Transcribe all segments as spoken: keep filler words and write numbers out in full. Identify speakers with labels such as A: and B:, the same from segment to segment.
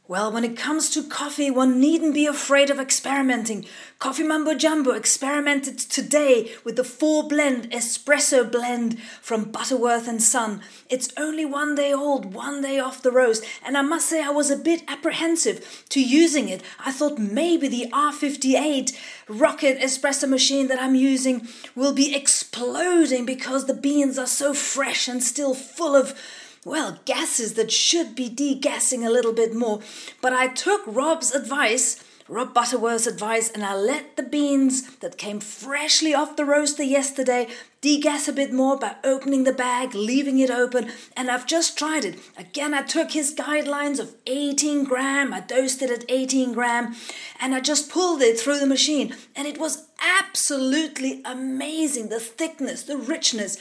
A: Well, when it comes to coffee, one needn't be afraid of experimenting. Coffee Mumbo Jumbo experimented today with the four blend espresso blend from Butterworth and Son. It's only one day old, one day off the roast, and I must say I was a bit apprehensive to using it. I thought maybe the R fifty-eight rocket espresso machine that I'm using will be exploding because the beans are so fresh and still full of well, gases that should be degassing a little bit more. But I took Rob's advice, Rob Butterworth's advice, and I let the beans that came freshly off the roaster yesterday degas a bit more by opening the bag, leaving it open, and I've just tried it. Again, I took his guidelines of eighteen gram, I dosed it at eighteen gram, and I just pulled it through the machine, and it was absolutely amazing. The thickness, the richness.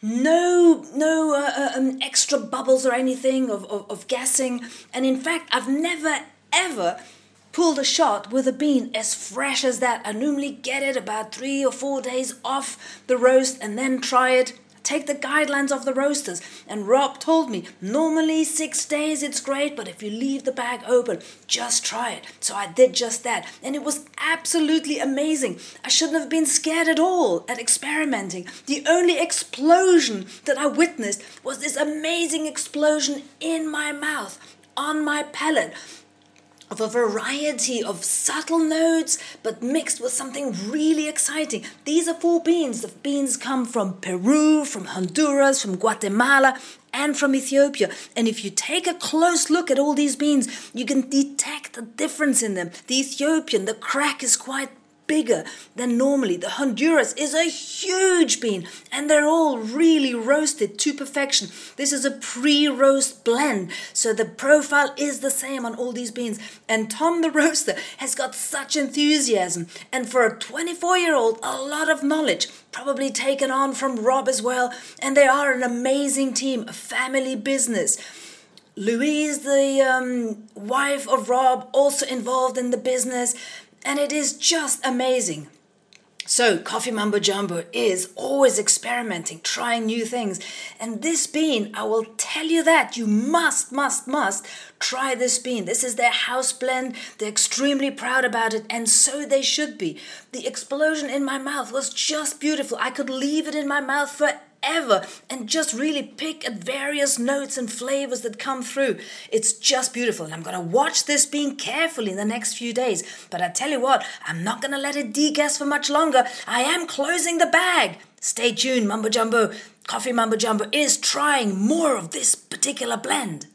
A: No, no uh, um, extra bubbles or anything of, of, of gassing. And in fact, I've never, ever pulled a shot with a bean as fresh as that. I normally get it about three or four days off the roast and then try it. Take the guidelines of the roasters. And Rob told me, normally six days it's great, but if you leave the bag open, just try it. So I did just that. And it was absolutely amazing. I shouldn't have been scared at all at experimenting. The only explosion that I witnessed was this amazing explosion in my mouth, on my palate, of a variety of subtle notes, but mixed with something really exciting. These are four beans. The beans come from Peru, from Honduras, from Guatemala, and from Ethiopia. And if you take a close look at all these beans, you can detect a difference in them. The Ethiopian, the crack is quite bigger than normally. The Honduras is a huge bean, and they're all really roasted to perfection. This is a pre-roast blend, so the profile is the same on all these beans. And Tom the roaster has got such enthusiasm, and for a twenty-four-year-old, a lot of knowledge, probably taken on from Rob as well, and they are an amazing team, a family business. Louise, the um, wife of Rob, also involved in the business. And it is just amazing. So Coffee Mumbo Jumbo is always experimenting, trying new things. And this bean, I will tell you that, you must, must, must try this bean. This is their house blend. They're extremely proud about it, and so they should be. The explosion in my mouth was just beautiful. I could leave it in my mouth for ever and just really pick at various notes and flavors that come through. It's just beautiful, and I'm going to watch this bean carefully in the next few days. But I tell you what, I'm not going to let it degas for much longer. I am closing the bag. Stay tuned, Mumbo Jumbo. Coffee Mumbo Jumbo is trying more of this particular blend.